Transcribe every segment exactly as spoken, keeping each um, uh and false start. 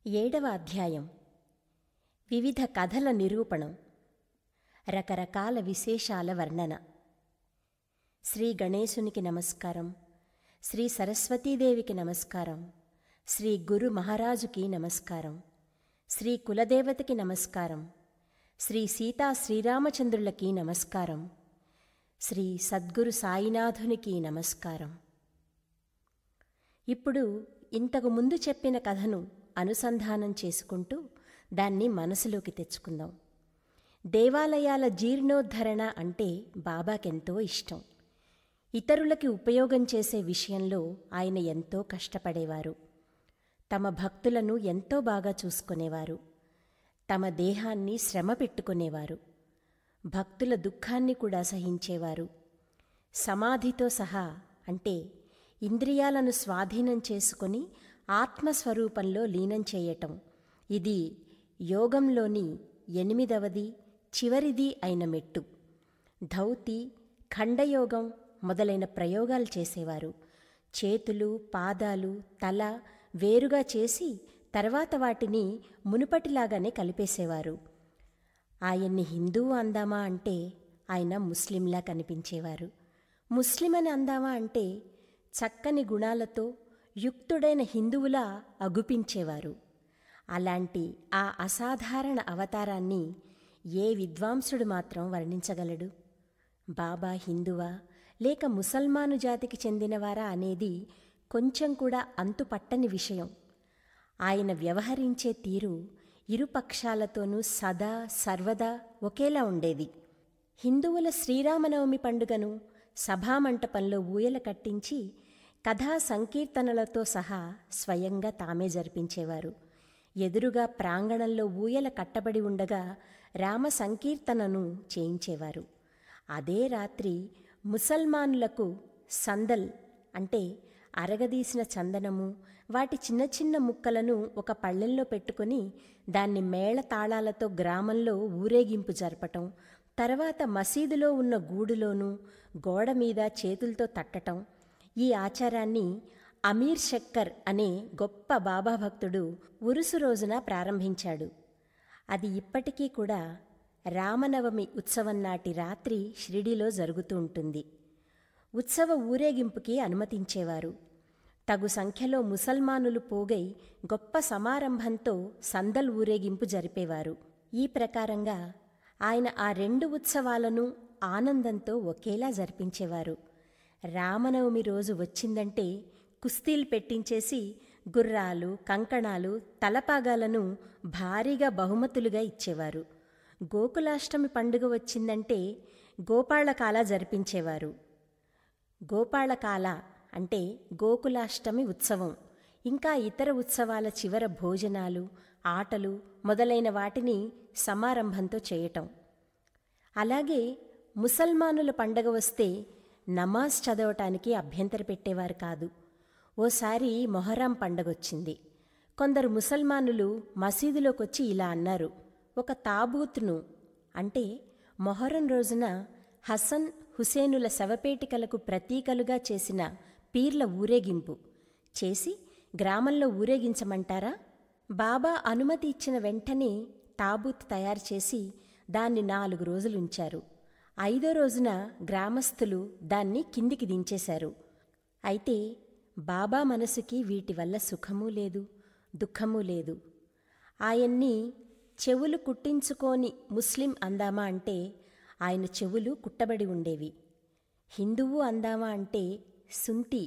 ఏడవ అధ్యాయం. వివిధ కథల నిరూపణం. రకరకాల విశేషాల వర్ణన. శ్రీ గణేశునికి నమస్కారం, శ్రీ సరస్వతీదేవికి నమస్కారం, శ్రీ గురు మహారాజుకి నమస్కారం, శ్రీ కులదేవతకి నమస్కారం, శ్రీ సీతా శ్రీరామచంద్రులకి నమస్కారం, శ్రీ సద్గురు సాయినాథునికి నమస్కారం. ఇప్పుడు ఇంతకు ముందు చెప్పిన కథను అనుసంధానం చేసుకుంటూ దాన్ని మనసులోకి తెచ్చుకుందాం. దేవాలయాల జీర్ణోద్ధరణ అంటే బాబాకెంతో ఇష్టం. ఇతరులకి ఉపయోగం చేసే విషయంలో ఆయన ఎంతో కష్టపడేవారు. తమ భక్తులను ఎంతో బాగా చూసుకునేవారు. తమ దేహాన్ని శ్రమ పెట్టుకునేవారు. భక్తుల దుఃఖాన్ని కూడా సహించేవారు. సమాధితో సహా అంటే ఇంద్రియాలను స్వాధీనం చేసుకొని ఆత్మస్వరూపంలో లీనం చేయటం, ఇది యోగంలోని ఎనిమిదవది చివరిది అయిన మెట్టు. ధౌతి, ఖండయోగం మొదలైన ప్రయోగాలు చేసేవారు. చేతులు, పాదాలు, తల వేరుగా చేసి తర్వాత వాటిని మునుపటిలాగానే కలిపేసేవారు. ఆయన్ని హిందువు అందామా అంటే ఆయన ముస్లింలా కనిపించేవారు. ముస్లిం అని అందామా అంటే చక్కని గుణాలతో యుక్తుడైన హిందువులా అగుపించేవారు. అలాంటి ఆ అసాధారణ అవతారాన్ని ఏ విద్వాంసుడు మాత్రం వర్ణించగలడు? బాబా హిందువా లేక ముసల్మాను జాతికి చెందినవారా అనేది కొంచెం కూడా అంతుపట్టని విషయం. ఆయన వ్యవహరించే తీరు ఇరుపక్షాలతోనూ సదా సర్వదా ఒకేలా ఉండేది. హిందువుల శ్రీరామనవమి పండుగను సభామంటపంలో ఊయల కట్టించి కథా సంకీర్తనలతో సహా స్వయంగా తామే జరిపించేవారు. ఎదురుగా ప్రాంగణంలో ఊయల కట్టబడి ఉండగా రామ సంకీర్తనను చేయించేవారు. అదే రాత్రి ముసల్మానులకు సందల్ అంటే అరగదీసిన చందనము, వాటి చిన్న చిన్న ముక్కలను ఒక పళ్ళెంలో పెట్టుకుని దాన్ని మేళతాళాలతో గ్రామంలో ఊరేగింపు జరపటం, తర్వాత మసీదులో ఉన్న గూడులోనూ గోడ మీద చేతులతో తట్టటం. ఈ ఆచారాన్ని అమీర్ శక్కర్ అనే గొప్ప బాబా భక్తుడు ఉరుసు రోజున ప్రారంభించాడు. అది ఇప్పటికీ కూడా రామనవమి ఉత్సవం నాటి రాత్రి షిరిడీలో జరుగుతూ ఉంటుంది. ఉత్సవ ఊరేగింపుకి అనుమతించేవారు. తగు సంఖ్యలో ముసల్మానులు పోగై గొప్ప సమారంభంతో సందల్ ఊరేగింపు జరిపేవారు. ఈ ప్రకారంగా ఆయన ఆ రెండు ఉత్సవాలను ఆనందంతో ఒకేలా జరిపించేవారు. రామనవమి రోజు వచ్చిందంటే కుస్తీలు పెట్టించేసి గుర్రాలు, కంకణాలు, తలపాగాలను భారీగా బహుమతులుగా ఇచ్చేవారు. గోకులాష్టమి పండుగ వచ్చిందంటే గోపాళకాల జరిపించేవారు. గోపాళకాల అంటే గోకులాష్టమి ఉత్సవం, ఇంకా ఇతర ఉత్సవాల చివర భోజనాలు, ఆటలు మొదలైన వాటిని సమారంభంతో చేయటం. అలాగే ముసల్మానుల పండగ వస్తే నమాజ్ చదవటానికి అభ్యంతర పెట్టేవారు కాదు. ఓసారి మొహర్రం పండగొచ్చింది. కొందరు ముసల్మానులు మసీదులోకొచ్చి ఇలా అన్నారు: ఒక తాబూత్ను అంటే మొహర్రం రోజున హసన్ హుసేనుల శవపేటికలకు ప్రతీకలుగా చేసిన పీర్ల ఊరేగింపు చేసి గ్రామంలో ఊరేగించమంటారా? బాబా అనుమతి ఇచ్చిన వెంటనే తాబూత్ తయారు చేసి దాన్ని నాలుగు రోజులుంచారు. ఐదో రోజున గ్రామస్తులు దాన్ని కిందికి దించేశారు. అయితే బాబా మనసుకి వీటి వల్ల సుఖమూ లేదు, దుఃఖమూ లేదు. ఆయన్ని చెవులు కుట్టించుకోని ముస్లిం అందామా అంటే ఆయన చెవులు కుట్టబడి ఉండేవి. హిందువు అందామా అంటే సుంతి,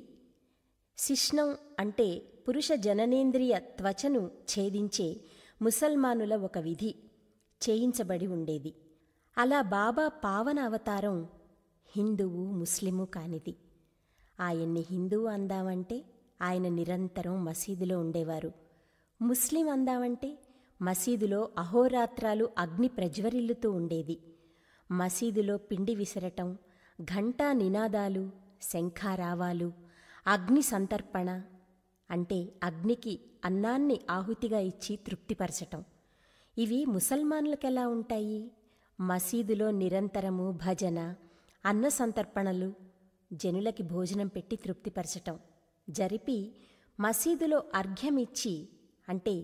శిష్ణం అంటే పురుష జననేంద్రియ త్వచను ఛేదించే ముసల్మానుల ఒక విధి చేయించబడి ఉండేది. అలా బాబా పావన అవతారం హిందువు ముస్లిము కానిది. ఆయన్ని హిందువు అందామంటే ఆయన నిరంతరం మసీదులో ఉండేవారు. ముస్లిం అందామంటే మసీదులో అహోరాత్రాలు అగ్ని ప్రజ్వరిల్లుతూ ఉండేది. మసీదులో పిండి విసరటం, ఘంటా నినాదాలు, శంఖారావాలు, అగ్ని సంతర్పణ అంటే అగ్నికి అన్నాన్ని ఆహుతిగా ఇచ్చి తృప్తిపరచటం. ఇవి ముసల్మానులకెలా ఉంటాయి? మసీదులో నిరంతరము భజన, అన్న సంతర్పణలు, జనులకి భోజనం పెట్టి తృప్తిపరచటం జరిపి మసీదులో అర్ఘ్యమిచ్చి అంటే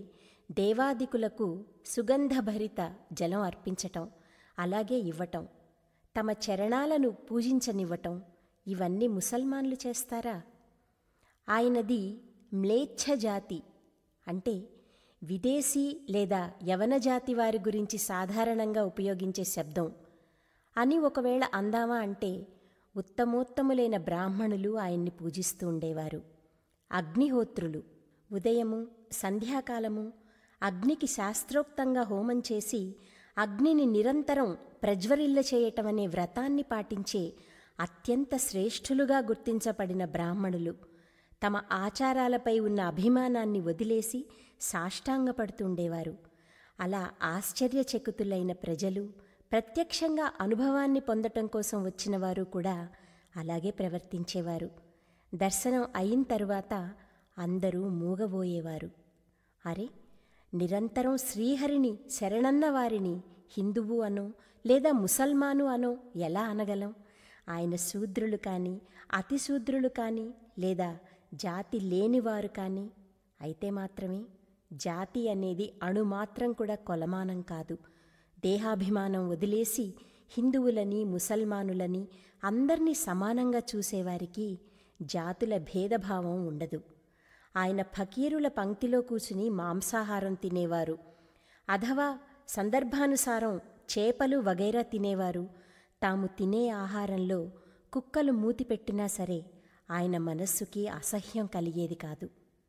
దేవాదికులకు సుగంధభరిత జలం అర్పించటం, అలాగే ఇవ్వటం, తమ చరణాలను పూజించనివ్వటం, ఇవన్నీ ముసల్మాన్లు చేస్తారా? ఆయనది మ్లేచ్ఛ జాతి, అంటే విదేశీ లేదా యవన జాతి వారి గురించి సాధారణంగా ఉపయోగించే శబ్దం అని ఒకవేళ అందామా అంటే ఉత్తమోత్తములైన బ్రాహ్మణులు ఆయన్ని పూజిస్తూ ఉండేవారు. అగ్నిహోత్రులు ఉదయము సంధ్యాకాలము అగ్నికి శాస్త్రోక్తంగా హోమం చేసి అగ్నిని నిరంతరం ప్రజ్వరిల్ల చేయటమనే వ్రతాన్ని పాటించే అత్యంత శ్రేష్ఠులుగా గుర్తించబడిన బ్రాహ్మణులు తమ ఆచారాలపై ఉన్న అభిమానాన్ని వదిలేసి సాష్టాంగపడుతుండేవారు. అలా ఆశ్చర్యచకితులైన ప్రజలు, ప్రత్యక్షంగా అనుభవాన్ని పొందటం కోసం వచ్చిన వారు కూడా అలాగే ప్రవర్తించేవారు. దర్శనం అయిన తరువాత అందరూ మూగబోయేవారు. అరే, నిరంతరం శ్రీహరిని శరణన్న వారిని హిందువు అనో లేదా ముసల్మాను అనో ఎలా అనగలం? ఆయన శూద్రులు కానీ, అతిశూద్రులు కానీ, లేదా జాతి లేనివారు కానీ అయితే మాత్రమే. జాతి అనేది అణుమాత్రం కూడా కొలమానం కాదు. దేహాభిమానం వదిలేసి హిందువులని, ముసల్మానులని అందర్నీ సమానంగా చూసేవారికి జాతుల భేదభావం ఉండదు. ఆయన ఫకీరుల పంక్తిలో కూర్చుని మాంసాహారం తినేవారు, అథవా సందర్భానుసారం చేపలు వగైరా తినేవారు. తాము తినే ఆహారంలో కుక్కలు మూతి పెట్టినా సరే ఆయన మనస్సుకి అసహ్యం కలిగేది కాదు.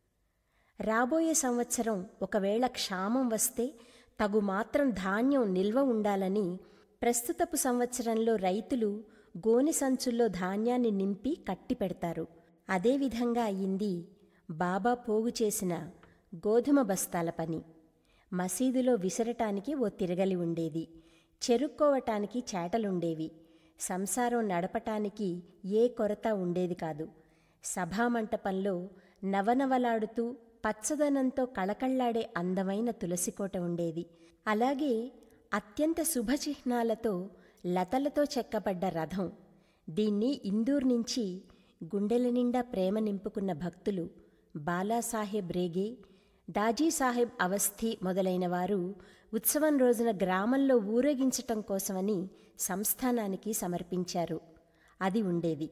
రాబోయే సంవత్సరం ఒకవేళ క్షామం వస్తే తగు మాత్రం ధాన్యం నిల్వ ఉండాలని ప్రస్తుతపు సంవత్సరంలో రైతులు గోనె సంచుల్లో ధాన్యాన్ని నింపి కట్టి పెడతారు. అదేవిధంగా అయ్యింది బాబా పోగు చేసిన గోధుమ బస్తాల పని. మసీదులో విసరటానికి ఓ తిరగలి ఉండేది, చెరుక్కోవటానికి చేటలుండేవి, సంసారం నడపటానికి ఏ కొరత ఉండేది కాదు. సభామంటపంలో నవనవలాడుతూ పచ్చదనంతో కళకళ్లాడే అందమైన తులసికోట ఉండేది. అలాగే అత్యంత శుభచిహ్నాలతో లతలతో చెక్కబడ్డ రథం. దీన్ని ఇందూర్ నుంచి గుండెల నిండా ప్రేమ నింపుకున్న భక్తులు బాలాసాహెబ్ రేగే, దాజీసాహెబ్ అవస్థి మొదలైన వారు ఉత్సవం రోజున గ్రామంలో ఊరేగించటం కోసమని సంస్థానానికి సమర్పించారు. అది ఉండేది.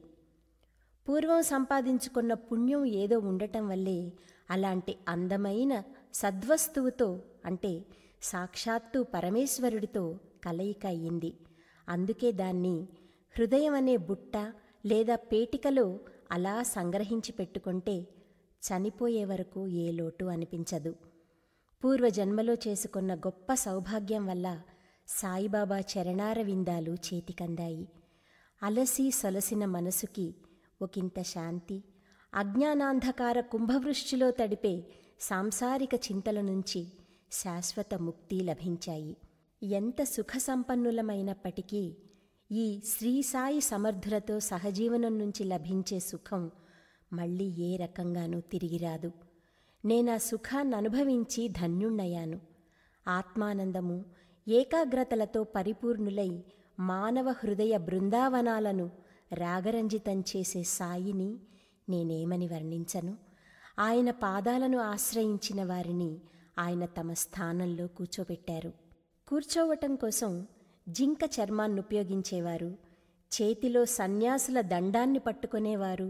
పూర్వం సంపాదించుకున్న పుణ్యం ఏదో ఉండటం వల్లే అలాంటి అందమైన సద్వస్తువుతో, అంటే సాక్షాత్తు పరమేశ్వరుడితో కలయిక అయ్యింది. అందుకే దాన్ని హృదయం అనే బుట్ట లేదా పేటికలో అలా సంగ్రహించి పెట్టుకుంటే చనిపోయే వరకు ఏ లోటు అనిపించదు. పూర్వజన్మలో చేసుకున్న గొప్ప సౌభాగ్యం వల్ల సాయిబాబా చరణార విందాలు చేతికందాయి. అలసి సొలసిన మనసుకి ఒకంత శాంతి, అజ్ఞానాంధకార కుంభవృష్టిలో తడిపే సాంసారిక చింతల నుంచి శాశ్వత ముక్తి లభించాయి. ఎంత సుఖ సంపన్నులమైనప్పటికీ ఈ శ్రీ సాయి సమర్థులతో సహజీవనం నుంచి లభించే సుఖం మళ్ళీ ఏ రకంగానూ తిరిగిరాదు. నేనా సుఖాన్ని అనుభవించి ధన్యుణ్ణయ్యాను. ఆత్మానందము, ఏకాగ్రతలతో పరిపూర్ణులై మానవ హృదయ బృందావనాలను రాగరంజితం చేసే సాయిని నేనేమని వర్ణించను? ఆయన పాదాలను ఆశ్రయించిన వారిని ఆయన తమ స్థానంలో కూర్చోబెట్టారు. కూర్చోవటం కోసం జింక చర్మాన్ని ఉపయోగించేవారు, చేతిలో సన్యాసుల దండాన్ని పట్టుకునేవారు,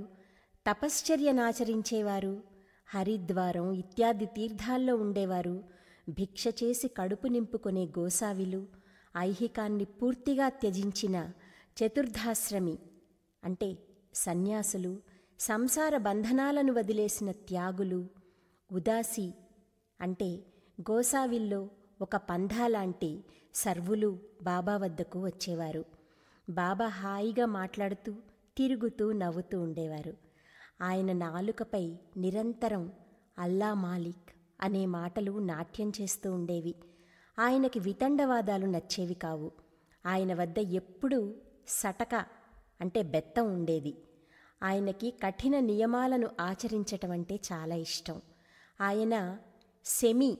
తపశ్చర్యనాచరించేవారు, హరిద్వారం ఇత్యాది తీర్థాల్లో ఉండేవారు, భిక్ష చేసి కడుపు నింపుకునే గోసావిలు, ఐహికాన్ని పూర్తిగా త్యజించిన చతుర్ధాశ్రమి అంటే సన్యాసులు, సంసార బంధనాలను వదిలేసిన త్యాగులు, ఉదాసి అంటే గోసావిల్లో ఒక పంధాలాంటి సర్వులు బాబా వద్దకు వచ్చేవారు. బాబా హాయిగా మాట్లాడుతూ తిరుగుతూ నవ్వుతూ ఉండేవారు. ఆయన నాలుకపై నిరంతరం అల్లా మాలిక్ అనే మాటలు నాట్యం చేస్తూ ఉండేవి. ఆయనకి వితండవాదాలు నచ్చేవి కావు. ఆయన వద్ద ఎప్పుడూ సటక అంటే బెత్తం ఉండేది. ఆయనకి కఠిన నియమాలను ఆచరించటం అంటే చాలా ఇష్టం. ఆయన సెమి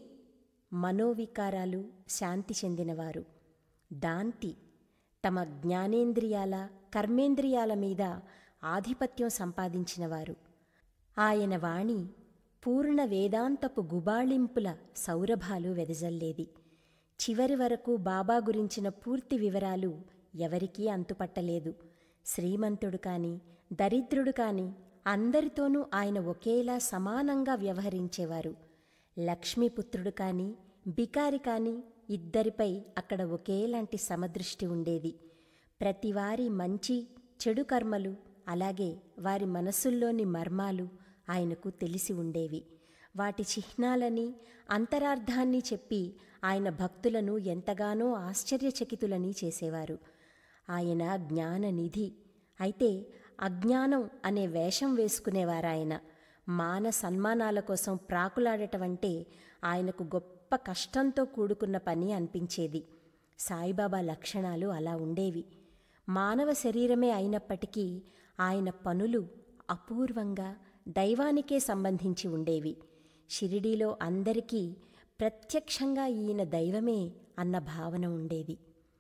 మనోవికారాలు శాంతి చెందినవారు. దాంతి తమ జ్ఞానేంద్రియాల కర్మేంద్రియాల మీద ఆధిపత్యం సంపాదించినవారు. ఆయన వాణి పూర్ణ వేదాంతపు గుబాళింపుల సౌరభాలు వెదజల్లేది. చివరి వరకు బాబా గురించిన పూర్తి వివరాలు ఎవరికీ అంతుపట్టలేదు. శ్రీమంతుడు కాని దరిద్రుడు కాని అందరితోనూ ఆయన ఒకేలా సమానంగా వ్యవహరించేవారు. లక్ష్మీపుత్రుడు కాని బికారి కాని ఇద్దరిపై అక్కడ ఒకేలాంటి సమదృష్టి ఉండేది. ప్రతివారి మంచి చెడు కర్మలు, అలాగే వారి మనసుల్లోని మర్మాలు ఆయనకు తెలిసి ఉండేవి. వాటి చిహ్నాలని అంతరార్థాన్ని చెప్పి ఆయన భక్తులను ఎంతగానో ఆశ్చర్యచకితులని చేసేవారు. ఆయన జ్ఞాననిధి. అయితే అజ్ఞానం అనే వేషం వేసుకునేవారాయన. మాన సన్మానాల కోసం ప్రాకులాడటమంటే ఆయనకు గొప్ప కష్టంతో కూడుకున్న పని అనిపించేది. సాయిబాబా లక్షణాలు అలా ఉండేవి. మానవ శరీరమే అయినప్పటికీ ఆయన పనులు అపూర్వంగా దైవానికే సంబంధించి ఉండేవి. షిరిడీలో అందరికీ ప్రత్యక్షంగా ఈయన దైవమే అన్న భావన ఉండేది.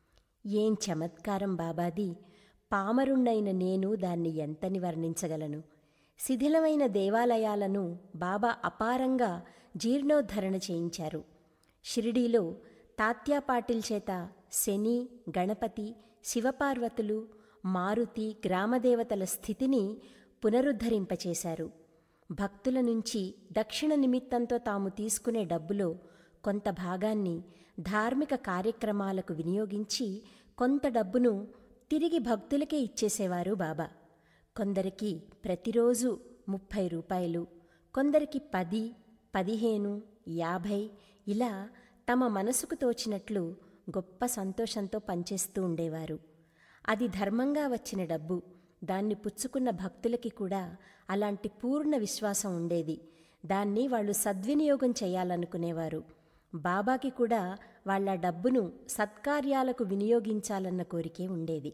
ఏం చమత్కారం బాబాది! పామరుణ్ణైన నేను దాన్ని ఎంతని వర్ణించగలను. శిథిలమైన దేవాలయాలను బాబా అపారంగా జీర్ణోద్ధరణ చేయించారు. షిరిడీలో తాత్యా పాటిల్ చేత శని, గణపతి, శివపార్వతులు, మారుతి, గ్రామదేవతల స్థితిని పునరుద్ధరింపచేశారు. భక్తుల నుంచి దక్షిణ నిమిత్తంతో తాము తీసుకునే డబ్బులో కొంత భాగాన్ని ధార్మిక కార్యక్రమాలకు వినియోగించి కొంత డబ్బును తిరిగి భక్తులకే ఇచ్చేసేవారు బాబా. కొందరికి ప్రతిరోజు ముప్పై రూపాయలు, కొందరికి పది, పదిహేను, యాభై ఇలా తమ మనసుకు తోచినట్లు గొప్ప సంతోషంతో పనిచేస్తూ ఉండేవారు. అది ధర్మంగా వచ్చిన డబ్బు. దాన్ని పుచ్చుకున్న భక్తులకి కూడా అలాంటి పూర్ణ విశ్వాసం ఉండేది. దాన్ని వాళ్ళు సద్వినియోగం చేయాలనుకునేవారు. బాబాకి కూడా వాళ్ళ డబ్బును సత్కార్యాలకు వినియోగించాలన్న కోరికే ఉండేది.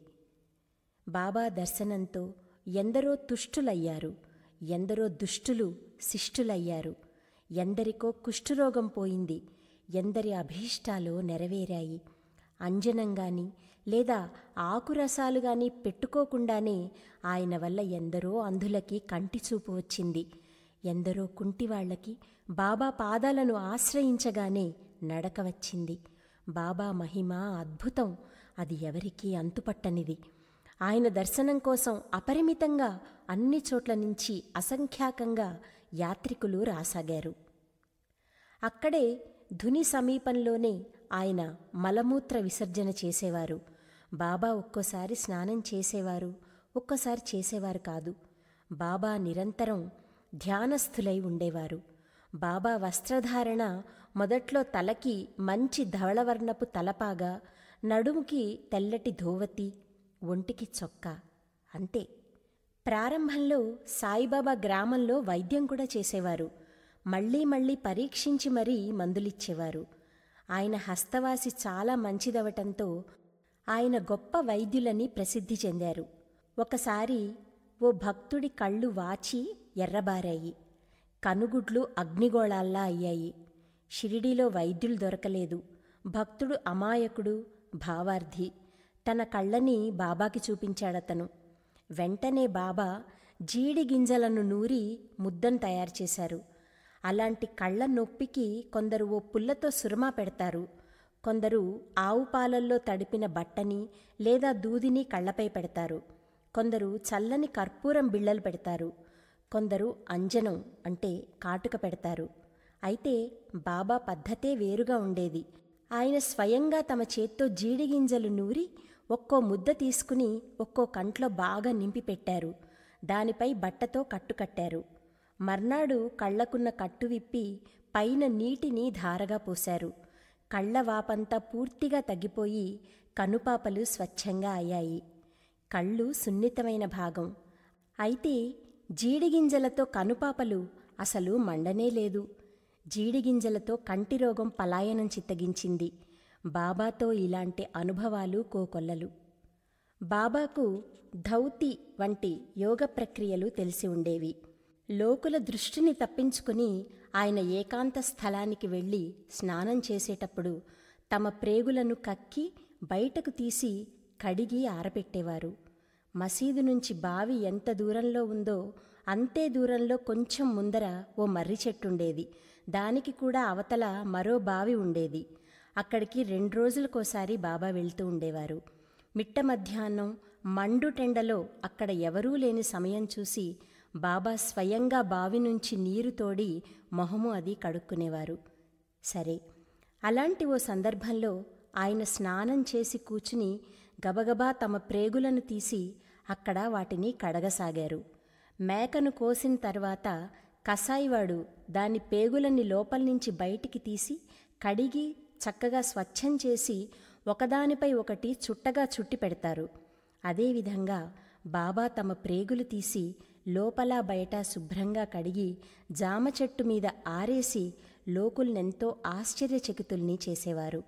బాబా దర్శనంతో ఎందరో తుష్టులయ్యారు, ఎందరో దుష్టులు శిష్టులయ్యారు. ఎందరికో కుష్ఠరోగం పోయింది, ఎందరి అభీష్టాలు నెరవేరాయి. అంజనంగాని లేదా ఆకురసాలు గాని పెట్టుకోకుండానే ఆయన వల్ల ఎందరో అంధులకి కంటిచూపు వచ్చింది. ఎందరో కుంటివాళ్లకి బాబా పాదాలను ఆశ్రయించగానే నడక వచ్చింది. బాబా మహిమ అద్భుతం, అది ఎవరికీ అంతుపట్టనిది. ఆయన దర్శనం కోసం అపరిమితంగా అన్ని చోట్ల నుంచి అసంఖ్యాకంగా యాత్రికులు రాసాగారు. అక్కడే ధుని సమీపంలోనే ఆయన మలమూత్ర విసర్జన చేసేవారు. బాబా ఒక్కోసారి స్నానం చేసేవారు, ఒక్కోసారి చేసేవారు కాదు. బాబా నిరంతరం ధ్యానస్థులై ఉండేవారు. బాబా వస్త్రధారణ మొదట్లో తలకి మంచి ధవళవర్ణపు తలపాగా, నడుముకి తెల్లటి ధోవతి, ఒంటికి చొక్కా, అంతే. ప్రారంభంలో సాయిబాబా గ్రామంలో వైద్యం కూడా చేసేవారు. మళ్లీ మళ్లీ పరీక్షించి మరీ మందులిచ్చేవారు. ఆయన హస్తవాసి చాలా మంచిదవటంతో ఆయన గొప్ప వైద్యులని ప్రసిద్ధి చెందారు. ఒకసారి ఓ భక్తుడి కళ్ళు వాచి ఎర్రబారాయి, కనుగుడ్లు అగ్నిగోళాల్లా అయ్యాయి. షిరిడీలో వైద్యులు దొరకలేదు. భక్తుడు అమాయకుడు, భావార్థి. తన కళ్ళని బాబాకి చూపించాడతను. వెంటనే బాబా జీడి గింజలను నూరి ముద్దను తయారు చేశారు. అలాంటి కళ్ళ నొప్పికి కొందరు ఓ పుల్లతో సురమా పెడతారు, కొందరు ఆవు పాలల్లో తడిపిన బట్టని లేదా దూదిని కళ్ళపై పెడతారు, కొందరు చల్లని కర్పూరం బిళ్ళలు పెడతారు, కొందరు అంజనం అంటే కాటుక పెడతారు. అయితే బాబా పద్ధతే వేరుగా ఉండేది. ఆయన స్వయంగా తమ చేత్తో జీడిగింజలు నూరి ఒక్కో ముద్ద తీసుకుని ఒక్కో కంట్లో బాగా నింపి పెట్టారు. దానిపై బట్టతో కట్టుకట్టారు. మర్నాడు కళ్లకున్న కట్టు విప్పి పైన నీటిని ధారగా పోశారు. కళ్లవాపంతా పూర్తిగా తగ్గిపోయి కనుపాపలు స్వచ్ఛంగా అయ్యాయి. కళ్ళు సున్నితమైన భాగం. అయితే జీడిగింజలతో కనుపాపలు అసలు మండనే లేదు. జీడిగింజలతో కంటిరోగం పలాయనం చిత్తగించింది. బాబాతో ఇలాంటి అనుభవాలు కోకొల్లలు. బాబాకు ధౌతి వంటి యోగ ప్రక్రియలు తెలిసి ఉండేవి. లోకుల దృష్టిని తప్పించుకుని ఆయన ఏకాంత స్థలానికి వెళ్ళి స్నానం చేసేటప్పుడు తమ ప్రేగులను కక్కి బయటకు తీసి కడిగి ఆరబెట్టేవారు. మసీదు నుంచి బావి ఎంత దూరంలో ఉందో అంతే దూరంలో కొంచెం ముందర ఓ మర్రి చెట్టుండేది. దానికి కూడా అవతల మరో బావి ఉండేది. అక్కడికి రెండు రోజులకోసారి బాబా వెళ్తూ ఉండేవారు. మిట్ట మధ్యాహ్నం మండుటెండలో అక్కడ ఎవరూ లేని సమయం చూసి బాబా స్వయంగా బావి నుంచి నీరు తోడి మొహము అది కడుక్కునేవారు. సరే, అలాంటి ఓ సందర్భంలో ఆయన స్నానం చేసి కూర్చుని గబగబా తమ ప్రేగులను తీసి అక్కడ వాటిని కడగసాగారు. మేకను కోసిన తర్వాత కసాయివాడు దాని పేగులని లోపల్నుంచి బయటికి తీసి కడిగి చక్కగా స్వచ్ఛం చేసి ఒకదానిపై ఒకటి చుట్టగా చుట్టి పెడతారు. అదేవిధంగా బాబా తమ ప్రేగులు తీసి లోపల బయట శుభ్రంగా కడిగి జామ చెట్టు మీద ఆరేసి లోకుల్నెంతో ఆశ్చర్యచకితుల్ని చేసేవారు.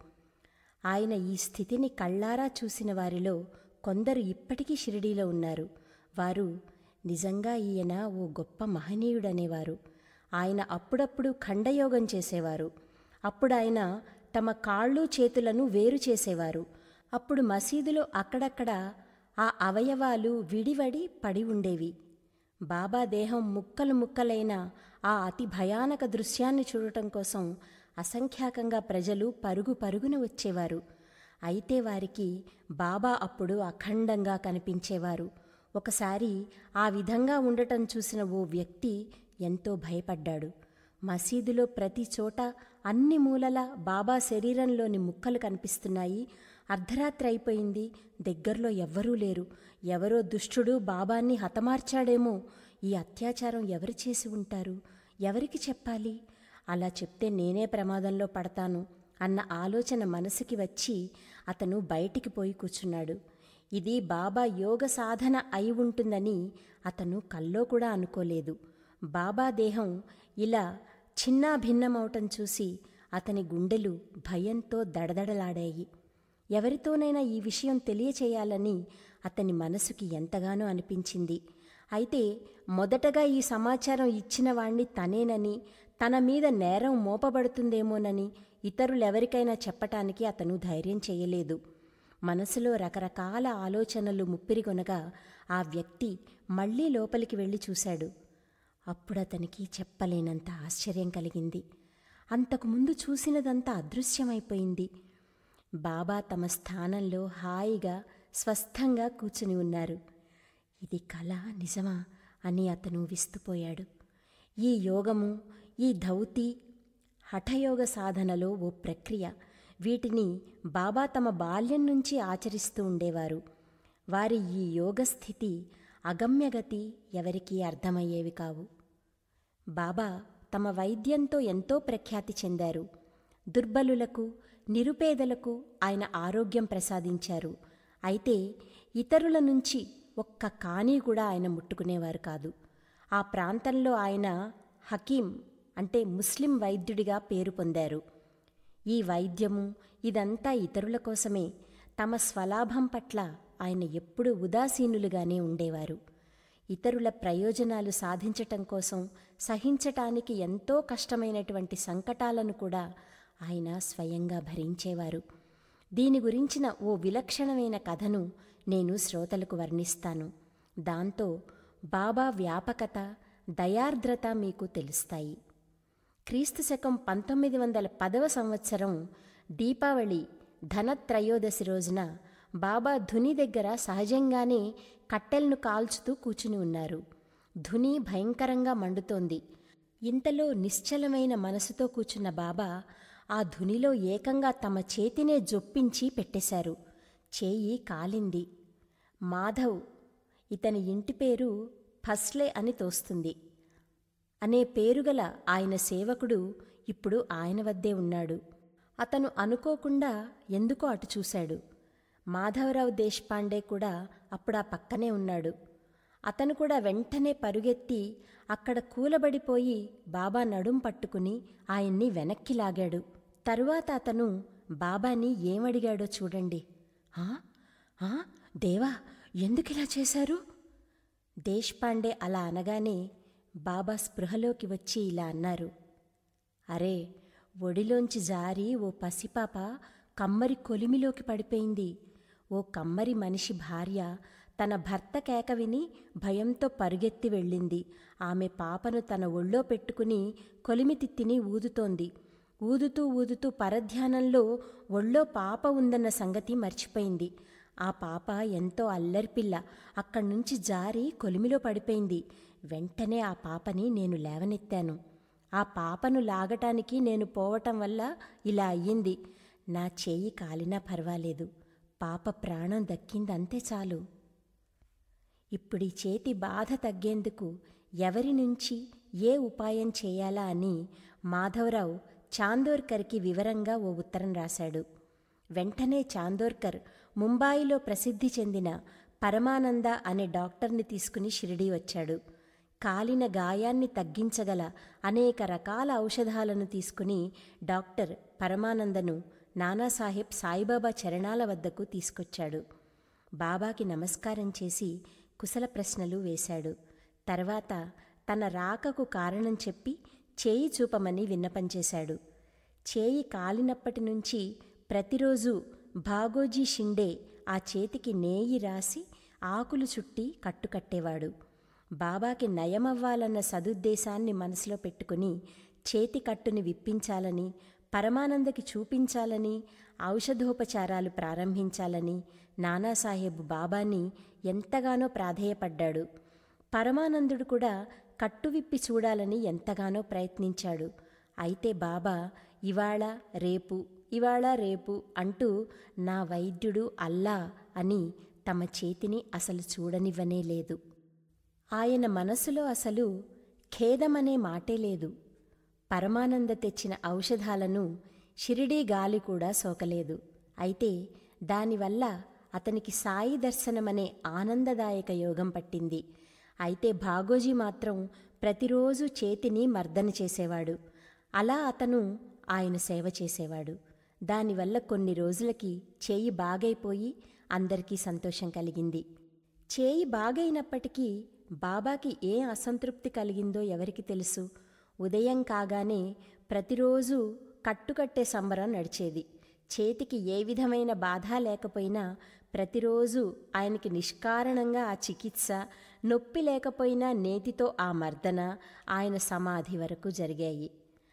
ఆయన ఈ స్థితిని కళ్ళారా చూసిన వారిలో కొందరు ఇప్పటికీ షిరిడీలో ఉన్నారు. వారు నిజంగా ఈయన ఓ గొప్ప మహనీయుడనేవారు. ఆయన అప్పుడప్పుడు ఖండయోగం చేసేవారు. అప్పుడాయన తమ కాళ్ళు చేతులను వేరు చేసేవారు. అప్పుడు మసీదులో అక్కడక్కడ ఆ అవయవాలు విడివడి పడి ఉండేవి. బాబా దేహం ముక్కలు ముక్కలైన ఆ అతి భయానక దృశ్యాన్ని చూడటం కోసం అసంఖ్యాకంగా ప్రజలు పరుగు పరుగున వచ్చేవారు. అయితే వారికి బాబా అప్పుడు అఖండంగా కనిపించేవారు. ఒకసారి ఆ విధంగా ఉండటం చూసిన ఓ వ్యక్తి ఎంతో భయపడ్డాడు. మసీదులో ప్రతి చోట అన్ని మూలల బాబా శరీరంలోని ముక్కలు కనిపిస్తున్నాయి. అర్ధరాత్రి అయిపోయింది, దగ్గరలో ఎవ్వరూ లేరు. ఎవరో దుష్టుడు బాబాన్ని హతమార్చాడేమో. ఈ అత్యాచారం ఎవరు చేసి ఉంటారు? ఎవరికి చెప్పాలి? అలా చెప్తే నేనే ప్రమాదంలో పడతాను అన్న ఆలోచన మనసుకి వచ్చి అతను బయటికి పోయి కూర్చున్నాడు. ఇది బాబా యోగ సాధన అయి ఉంటుందని అతను కల్లో కూడా అనుకోలేదు. బాబా దేహం ఇలా చిన్నాభిన్నమవటం చూసి అతని గుండెలు భయంతో దడదడలాడాయి. ఎవరితోనైనా ఈ విషయం తెలియచేయాలని అతని మనసుకి ఎంతగానో అనిపించింది. అయితే మొదటగా ఈ సమాచారం ఇచ్చిన వాణ్ణి తనేనని, తన మీద నేరం మోపబడుతుందేమోనని ఇతరులెవరికైనా చెప్పటానికి అతను ధైర్యం చేయలేదు. మనసులో రకరకాల ఆలోచనలు ముప్పిరిగొనగా ఆ వ్యక్తి మళ్లీ లోపలికి వెళ్ళి చూశాడు. అప్పుడతనికి చెప్పలేనంత ఆశ్చర్యం కలిగింది. అంతకుముందు చూసినదంతా అదృశ్యమైపోయింది. బాబా తమ స్థానంలో హాయిగా స్వస్థంగా కూర్చుని ఉన్నారు. ఇది కళ నిజమా అని అతను విస్తుపోయాడు. ఈ యోగము, ఈ ధౌతి హఠయోగ సాధనలో ఓ ప్రక్రియ. వీటిని బాబా తమ బాల్యం నుంచి ఆచరిస్తూ ఉండేవారు. వారి ఈ యోగస్థితి అగమ్యగతి ఎవరికీ అర్థమయ్యేవి కావు. బాబా తమ వైద్యంతో ఎంతో ప్రఖ్యాతి చెందారు. దుర్బలులకు, నిరుపేదలకు ఆయన ఆరోగ్యం ప్రసాదించారు. అయితే ఇతరుల నుంచి ఒక్క కాని కూడా ఆయన ముట్టుకునేవారు కాదు. ఆ ప్రాంతంలో ఆయన హకీం అంటే ముస్లిం వైద్యుడిగా పేరు పొందారు. ఈ వైద్యము ఇదంతా ఇతరుల కోసమే. తమ స్వలాభం పట్ల ఆయన ఎప్పుడూ ఉదాసీనులుగానే ఉండేవారు. ఇతరుల ప్రయోజనాలు సాధించటం కోసం సహించటానికి ఎంతో కష్టమైనటువంటి సంకటాలను కూడా ఆయన స్వయంగా భరించేవారు. దీని గురించిన ఓ విలక్షణమైన కథను నేను శ్రోతలకు వర్ణిస్తాను. దాంతో బాబా వ్యాపకత, దయార్ద్రత మీకు తెలుస్తాయి. క్రీస్తు శకం పంతొమ్మిది వందల పదవ సంవత్సరం దీపావళి ధనత్రయోదశి రోజున బాబా ధుని దగ్గర సహజంగానే కట్టెలను కాల్చుతూ కూర్చుని ఉన్నారు. ధుని భయంకరంగా మండుతోంది. ఇంతలో నిశ్చలమైన మనసుతో కూర్చున్న బాబా ఆ ధునిలో ఏకంగా తమ చేతినే జొప్పించి పెట్టేశారు. చేయి కాలింది. మాధవ్, ఇతని ఇంటి పేరు ఫస్లే అని తోస్తుంది, అనే పేరుగల ఆయన సేవకుడు ఇప్పుడు ఆయన వద్దే ఉన్నాడు. అతను అనుకోకుండా ఎందుకో అటు చూశాడు. మాధవరావు దేశపాండే కూడా అప్పుడా పక్కనే ఉన్నాడు. అతను కూడా వెంటనే పరుగెత్తి అక్కడ కూలబడిపోయి బాబా నడుం పట్టుకుని ఆయన్ని వెనక్కి లాగాడు. తరువాత అతను బాబాని ఏమడిగాడో చూడండి. ఆ ఆ దేవా, ఎందుకిలా చేశారు? దేశపాండే అలా అనగానే బాబా స్పృహలోకి వచ్చి ఇలా అన్నారు. అరే, ఒడిలోంచి జారి ఓ పసిపాప కమ్మరి కొలిమిలోకి పడిపోయింది. ఓ కమ్మరి మనిషి భార్య తన భర్త కేక విని భయంతో పరుగెత్తి వెళ్ళింది. ఆమె పాపను తన ఒళ్ళో పెట్టుకుని కొలిమితిత్తిని ఊదుతోంది. ఊదుతూ ఊదుతూ పరధ్యానంలో ఒళ్ళో పాప ఉందన్న సంగతి మర్చిపోయింది. ఆ పాప ఎంతో అల్లరిపిల్ల. అక్కడ్నుంచి జారి కొలిమిలో పడిపోయింది. వెంటనే ఆ పాపని నేను లేవనెత్తాను. ఆ పాపను లాగటానికి నేను పోవటం వల్ల ఇలా అయ్యింది. నా చేయి కాలినా పర్వాలేదు. పాప ప్రాణం దక్కిందంతే చాలు. ఇప్పుడీ చేతి బాధ తగ్గేందుకు ఎవరి నుంచి ఏ ఉపాయం చేయాలా అని మాధవరావు చాందోర్కర్కి వివరంగా ఓ ఉత్తరం రాశాడు. వెంటనే చాందోర్కర్ ముంబాయిలో ప్రసిద్ధి చెందిన పరమానంద అనే డాక్టర్ని తీసుకుని షిరిడీ వచ్చాడు. కాలిన గాయాన్ని తగ్గించగల అనేక రకాల ఔషధాలను తీసుకుని డాక్టర్ పరమానందను నానాసాహెబ్ సాయిబాబా చరణాల వద్దకు తీసుకొచ్చాడు. బాబాకి నమస్కారం చేసి కుశల ప్రశ్నలు వేశాడు. తర్వాత తన రాకకు కారణం చెప్పి చేయి చూపమని విన్నపం చేశాడు. చేయి కాలినప్పటి నుంచి ప్రతిరోజు భాగోజీ షిండే ఆ చేతికి నేయి రాసి ఆకులు చుట్టి కట్టుకట్టేవాడు. బాబాకి నయమవ్వాలన్న సదుద్దేశాన్ని మనసులో పెట్టుకుని చేతి కట్టుని విప్పించాలని, పరమానందకి చూపించాలని, ఔషధోపచారాలు ప్రారంభించాలని నానాసాహెబ్ బాబాని ఎంతగానో ప్రాధేయపడ్డాడు. పరమానందుడు కూడా కట్టు విప్పి చూడాలని ఎంతగానో ప్రయత్నించాడు. అయితే బాబా ఇవాళ రేపు ఇవాళ రేపు అంటూ నా వైద్యుడు అల్లా అని తమ చేతిని అసలు చూడనివ్వనే లేదు. ఆయన మనసులో అసలు ఖేదమనే మాటే లేదు. పరమానంద తెచ్చిన ఔషధాలను షిరిడీ గాలి కూడా సోకలేదు. అయితే దానివల్ల అతనికి సాయి దర్శనమనే ఆనందదాయక యోగం పట్టింది. అయితే భాగోజీ మాత్రం ప్రతిరోజు చేతిని మర్దన చేసేవాడు. అలా అతను ఆయన సేవ చేసేవాడు. దానివల్ల కొన్ని రోజులకి చేయి బాగైపోయి అందరికీ సంతోషం కలిగింది. చేయి బాగైనప్పటికీ బాబాకి ఏ అసంతృప్తి కలిగిందో ఎవరికి తెలుసు. ఉదయం కాగానే ప్రతిరోజు కట్టుకట్టే సంబరం నడిచేది. చేతికి ఏ విధమైన బాధ లేకపోయినా ప్రతిరోజు ఆయనకి నిష్కారణంగా ఆ చికిత్స, నొప్పి లేకపోయినా నేతితో ఆ మర్దన ఆయన సమాధి వరకు జరిగాయి.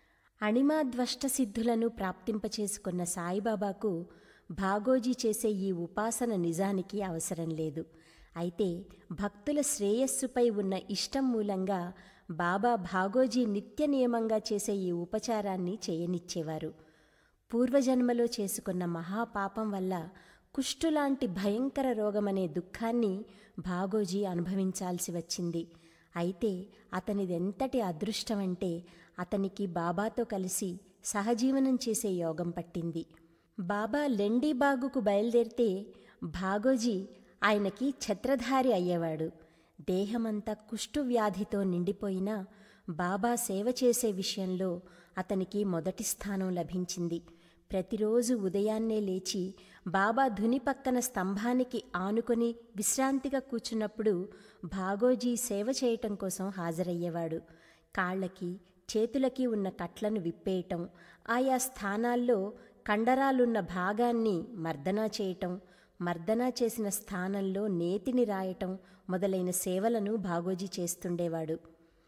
అణిమాద్వష్టసిద్ధులను ప్రాప్తింపచేసుకున్న సాయిబాబాకు భాగోజీ చేసే ఈ ఉపాసన నిజానికి అవసరం లేదు. అయితే భక్తుల శ్రేయస్సుపై ఉన్న ఇష్టం మూలంగా బాబా భాగోజీ నిత్య నియమంగా చేసే ఈ ఉపచారాన్ని చేయనిచ్చేవారు. పూర్వజన్మలో చేసుకున్న మహాపాపం వల్ల కుష్ఠులాంటి భయంకర రోగమనే దుఃఖాన్ని భాగోజీ అనుభవించాల్సి వచ్చింది. అయితే అతనిదెంతటి అదృష్టమంటే అతనికి బాబాతో కలిసి సహజీవనం చేసే యోగం పట్టింది. బాబా లెండీబాగుకు బయలుదేరితే భాగోజీ ఆయనకి ఛత్రధారి అయ్యేవాడు. దేహమంతా కుష్ఠువ్యాధితో నిండిపోయినా బాబా సేవ చేసే విషయంలో అతనికి మొదటి స్థానం లభించింది. ప్రతిరోజు ఉదయాన్నే లేచి బాబా ధుని పక్కన స్తంభానికి ఆనుకొని విశ్రాంతిగా కూర్చున్నప్పుడు భాగోజీ సేవ చేయటం కోసం హాజరయ్యేవాడు. కాళ్ళకి చేతులకి ఉన్న కట్లను విప్పేయటం, ఆయా స్థానాల్లో కండరాలున్న భాగాన్ని మర్దనా చేయటం, మర్దనా చేసిన స్థానంలో నేతిని రాయటం మొదలైన సేవలను భాగోజీ చేస్తుండేవాడు.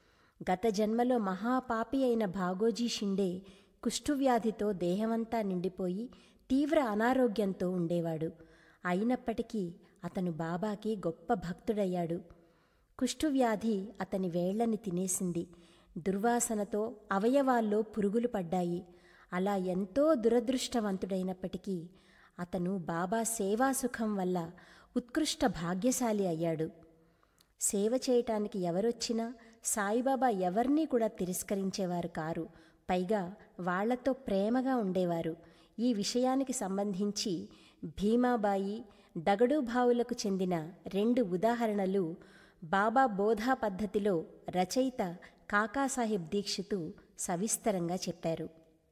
గత జన్మలో మహాపాపి అయిన భాగోజీ షిండే కుష్ఠువ్యాధితో దేహమంతా నిండిపోయి తీవ్ర అనారోగ్యంతో ఉండేవాడు. అయినప్పటికీ అతను బాబాకి గొప్ప భక్తుడయ్యాడు. కుష్ఠువ్యాధి అతని వేళ్లని తినేసింది. దుర్వాసనతో అవయవాల్లో పురుగులు పడ్డాయి. అలా ఎంతో దురదృష్టవంతుడైనప్పటికీ అతను బాబా సేవాసుఖం వల్ల ఉత్కృష్ట భాగ్యశాలి అయ్యాడు. సేవ చేయటానికి ఎవరొచ్చినా సాయిబాబా ఎవరినీ కూడా తిరస్కరించేవారు కారు. పైగా వాళ్లతో ప్రేమగా ఉండేవారు. ఈ విషయానికి సంబంధించి భీమాబాయి, దగడూభావులకు చెందిన రెండు ఉదాహరణలు బాబా బోధా పద్ధతిలో రచయిత కాకాసాహెబ్ దీక్షితు సవిస్తరంగా చెప్పారు.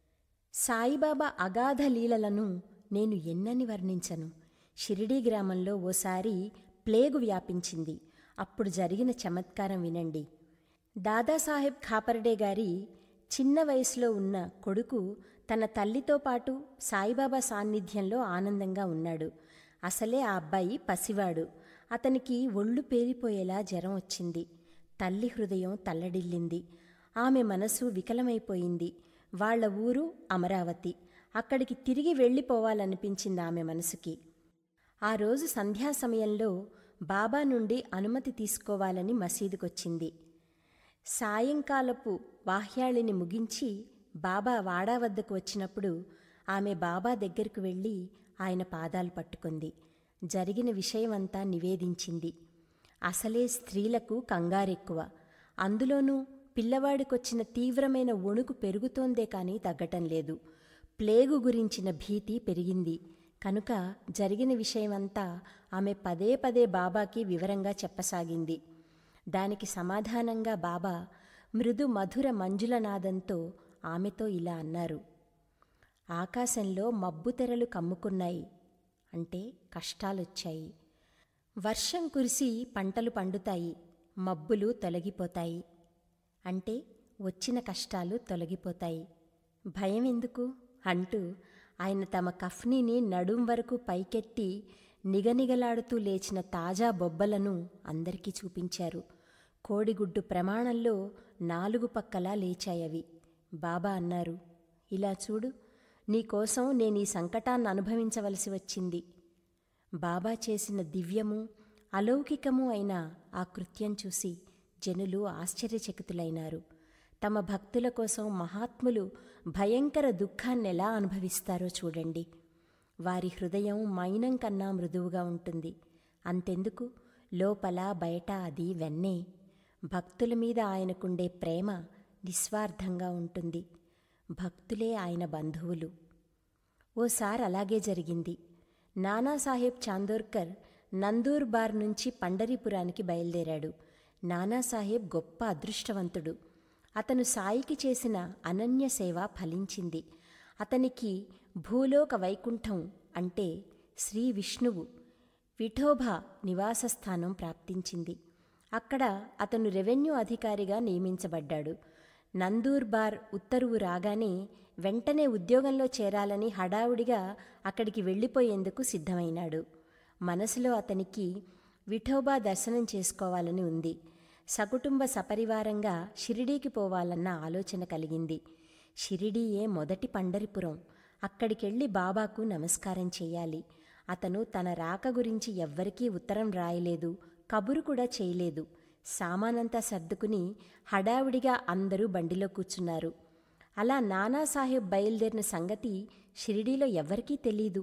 సాయిబాబా అగాధ లీలలను నేను ఎన్నని వర్ణించను. షిరిడీ గ్రామంలో ఓసారి ప్లేగు వ్యాపించింది. అప్పుడు జరిగిన చమత్కారం వినండి. దాదాసాహెబ్ ఖాపర్డే గారి చిన్న వయసులో ఉన్న కొడుకు తన తల్లితో పాటు సాయిబాబా సాన్నిధ్యంలో ఆనందంగా ఉన్నాడు. అసలే ఆ అబ్బాయి పసివాడు. అతనికి ఒళ్ళు పేలిపోయేలా జ్వరం వచ్చింది. తల్లి హృదయం తల్లడిల్లింది. ఆమె మనసు వికలమైపోయింది. వాళ్ల ఊరు అమరావతి. అక్కడికి తిరిగి వెళ్ళిపోవాలనిపించింది ఆమె మనసుకి. ఆ రోజు సంధ్యా సమయంలో బాబా నుండి అనుమతి తీసుకోవాలని మసీదుకొచ్చింది. సాయంకాలపు వాహ్యాళిని ముగించి బాబా వాడా వద్దకు వచ్చినప్పుడు ఆమె బాబా దగ్గరకు వెళ్ళి ఆయన పాదాలు పట్టుకుంది. జరిగిన విషయమంతా నివేదించింది. అసలే స్త్రీలకు కంగారెక్కువ. అందులోనూ పిల్లవాడికొచ్చిన తీవ్రమైన వణుకు పెరుగుతోందే కానీ తగ్గటం లేదు. ప్లేగు గురించిన భీతి పెరిగింది. కనుక జరిగిన విషయమంతా ఆమె పదే పదే బాబాకి వివరంగా చెప్పసాగింది. దానికి సమాధానంగా బాబా మృదు మధుర మంజులనాదంతో ఆమెతో ఇలా అన్నారు: ఆకాశంలో మబ్బుతెరలు కమ్ముకున్నాయి, అంటే కష్టాలొచ్చాయి. వర్షం కురిసి పంటలు పండుతాయి, మబ్బులు తొలగిపోతాయి, అంటే వచ్చిన కష్టాలు తొలగిపోతాయి. భయం ఎందుకు అంటూ ఆయన తమ కఫ్నీని నడుం వరకు పైకెత్తి నిగనిగలాడుతూ లేచిన తాజా బొబ్బలను అందరికీ చూపించారు. కోడిగుడ్డు ప్రమాణంలో నాలుగు పక్కలా లేచాయవి. బాబా అన్నారు: ఇలా చూడు, నీకోసం నేను ఈ సంకటాన్ని అనుభవించవలసి వచ్చింది. బాబా చేసిన దివ్యము అలౌకికము అయిన ఆ కృత్యం చూసి జనులు ఆశ్చర్యచకితులైనారు. తమ భక్తుల కోసం మహాత్ములు భయంకర దుఃఖాన్నెలా అనుభవిస్తారో చూడండి. వారి హృదయం మైనం కన్నా మృదువుగా ఉంటుంది. అంతెందుకు, లోపల బయట అది వెన్నే. భక్తుల మీద ఆయనకుండే ప్రేమ నిస్వార్థంగా ఉంటుంది. భక్తులే ఆయన బంధువులు. ఓసారి అలాగే జరిగింది. నానాసాహెబ్ చాందోర్కర్ నందూర్బార్ నుంచి పండరీపురానికి బయలుదేరాడు. నానాసాహెబ్ గొప్ప అదృష్టవంతుడు. అతను సాయికి చేసిన అనన్య సేవ ఫలించింది. అతనికి భూలోక వైకుంఠం అంటే శ్రీ విష్ణువు విఠోబా నివాసస్థానం ప్రాప్తించింది. అక్కడ అతను రెవెన్యూ అధికారిగా నియమించబడ్డాడు. నందూర్బార్ ఉత్తర్వు రాగానే వెంటనే ఉద్యోగంలో చేరాలని హడావుడిగా అక్కడికి వెళ్ళిపోయేందుకు సిద్ధమైనాడు. మనసులో అతనికి విఠోబా దర్శనం చేసుకోవాలని ఉంది. సకుటుంబ సపరివారంగా షిరిడీకి పోవాలన్న ఆలోచన కలిగింది. షిరిడీయే మొదటి పండరిపురం. అక్కడికెళ్ళి బాబాకు నమస్కారం చెయ్యాలి. అతను తన రాక గురించి ఎవ్వరికీ ఉత్తరం రాయలేదు, కబురు కూడా చేయలేదు. సామానంతా సర్దుకుని హడావిడిగా అందరూ బండిలో కూర్చున్నారు. అలా నానాసాహెబ్ బయలుదేరిన సంగతి షిరిడీలో ఎవ్వరికీ తెలీదు.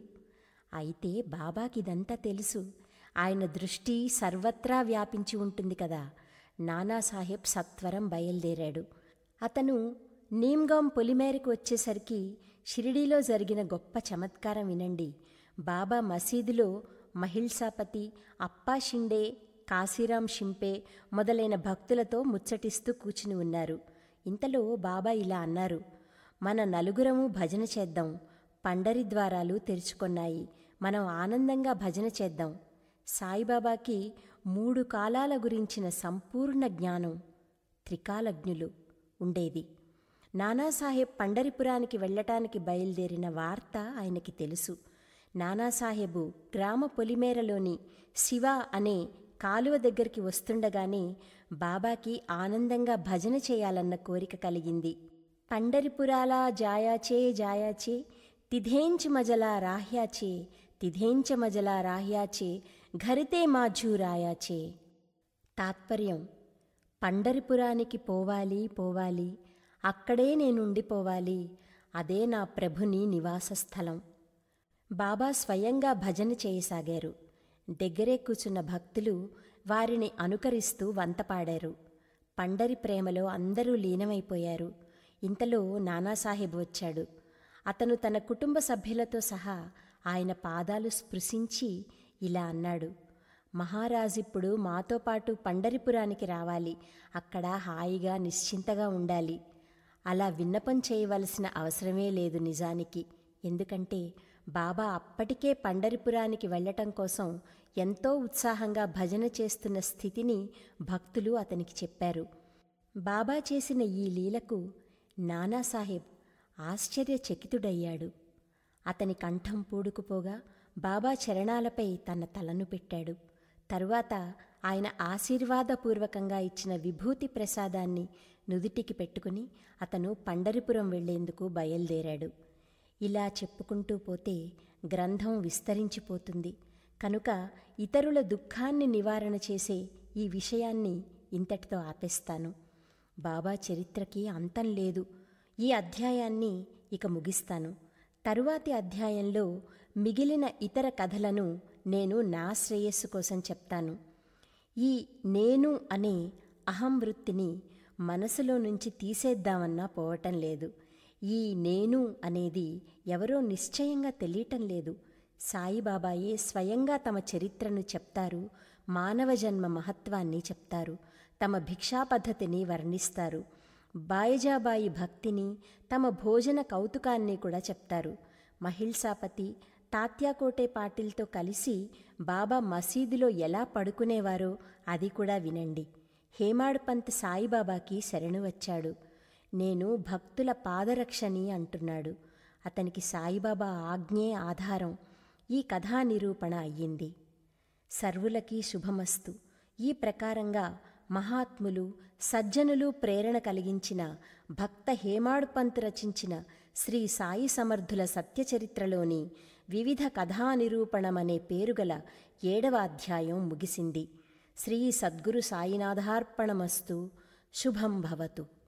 అయితే బాబాకిదంతా తెలుసు. ఆయన దృష్టి సర్వత్రా వ్యాపించి ఉంటుంది కదా. నానాసాహెబ్ సత్వరం బయలుదేరాడు. అతను నీమ్గాం పొలిమేరకు వచ్చేసరికి షిరిడీలో జరిగిన గొప్ప చమత్కారం వినండి. బాబా మసీదులో మహిల్సాపతి, అప్పా షిండే, కాశీరాం షింపే మొదలైన భక్తులతో ముచ్చటిస్తూ కూర్చుని ఉన్నారు. ఇంతలో బాబా ఇలా అన్నారు: మన నలుగురము భజన చేద్దాం. పండరి ద్వారాలు తెరుచుకొన్నాయి. మనం ఆనందంగా భజన చేద్దాం. సాయిబాబాకి మూడు కాలాల గురించిన సంపూర్ణ జ్ఞానం, త్రికాలజ్ఞులు ఉండేది. నానాసాహెబ్ పండరిపురానికి వెళ్లటానికి బయలుదేరిన వార్త ఆయనకి తెలుసు. నానాసాహెబు గ్రామ పొలిమేరలోని శివ అనే కాలువ దగ్గరికి వస్తుండగానే బాబాకి ఆనందంగా భజన చేయాలన్న కోరిక కలిగింది. పండరిపురాలా జాయాచే జాయాచే తిథేంచ మజలా రాహ్యాచే తిథేంచ మజలా రాహ్యాచే ఘరితే మాఝూ రాయాచే. తాత్పర్యం: పండరిపురానికి పోవాలి పోవాలి, అక్కడే నేనుండిపోవాలి. అదే నా ప్రభుని నివాసస్థలం. బాబా స్వయంగా భజన చేయసాగారు. దగ్గరే కూర్చున్న భక్తులు వారిని అనుకరిస్తూ వంతపాడారు. పండరి ప్రేమలో అందరూ లీనమైపోయారు. ఇంతలో నానాసాహెబ్ వచ్చాడు. అతను తన కుటుంబ సభ్యులతో సహా ఆయన పాదాలు స్పృశించి ఇలా అన్నాడు: మహారాజిప్పుడు మాతో పాటు పండరిపురానికి రావాలి. అక్కడ హాయిగా నిశ్చింతగా ఉండాలి. అలా విన్నపం చేయవలసిన అవసరమే లేదు నిజానికి. ఎందుకంటే బాబా అప్పటికే పండరిపురానికి వెళ్లటం కోసం ఎంతో ఉత్సాహంగా భజన చేస్తున్న స్థితిని భక్తులు అతనికి చెప్పారు. బాబా చేసిన ఈ లీలకు నానాసాహెబ్ ఆశ్చర్యచకితుడయ్యాడు. అతని కంఠం పూడుకుపోగా బాబా చరణాలపై తన తలను పెట్టాడు. తరువాత ఆయన ఆశీర్వాదపూర్వకంగా ఇచ్చిన విభూతి ప్రసాదాన్ని నుదిటికి పెట్టుకుని అతను పండరిపురం వెళ్లేందుకు బయలుదేరాడు. ఇలా చెప్పుకుంటూ పోతే గ్రంథం విస్తరించిపోతుంది. కనుక ఇతరుల దుఃఖాన్ని నివారణ చేసే ఈ విషయాన్ని ఇంతటితో ఆపేస్తాను. బాబా చరిత్రకి అంతం లేదు. ఈ అధ్యాయాన్ని ఇక ముగిస్తాను. తరువాతి అధ్యాయంలో మిగిలిన ఇతర కథలను నేను నా శ్రేయస్సు కోసం చెప్తాను. ఈ నేను అనే అహం వృత్తిని మనసులో నుంచి తీసేద్దామన్నా పోవటం లేదు. ఈ నేను అనేది ఎవరో నిశ్చయంగా తెలియటం లేదు. సాయిబాబాయే స్వయంగా తమ చరిత్రను చెప్తారు, మానవ జన్మ మహత్వాన్ని చెప్తారు, తమ భిక్షా పద్ధతిని వర్ణిస్తారు, బాయిజాబాయి భక్తిని, తమ భోజన కౌతుకాన్ని కూడా చెప్తారు. మహిల్సాపతి తాత్యాకోటే పాటిల్తో కలిసి బాబా మసీదులో ఎలా పడుకునేవారో అది కూడా వినండి. హేమాడ్ పంత్ సాయిబాబాకి శరణు వచ్చాడు. నేను భక్తుల పాదరక్షని అంటున్నాడు. అతనికి సాయిబాబా ఆజ్ఞే ఆధారం. ఈ కథా నిరూపణ అయ్యింది. సర్వులకి శుభమస్తు. ఈ ప్రకారంగా మహాత్ములు సజ్జనులు ప్రేరణ కలిగించిన భక్త హేమాడ్ పంత్ రచించిన శ్రీ సాయి సమర్థుల సత్యచరిత్రలోని వివిధ కథా నిరూపణమనే పేరుగల ఏడవ అధ్యాయం ముగిసింది. శ్రీ సద్గురు సాయినాథార్పణమస్తు. శుభం భవతు.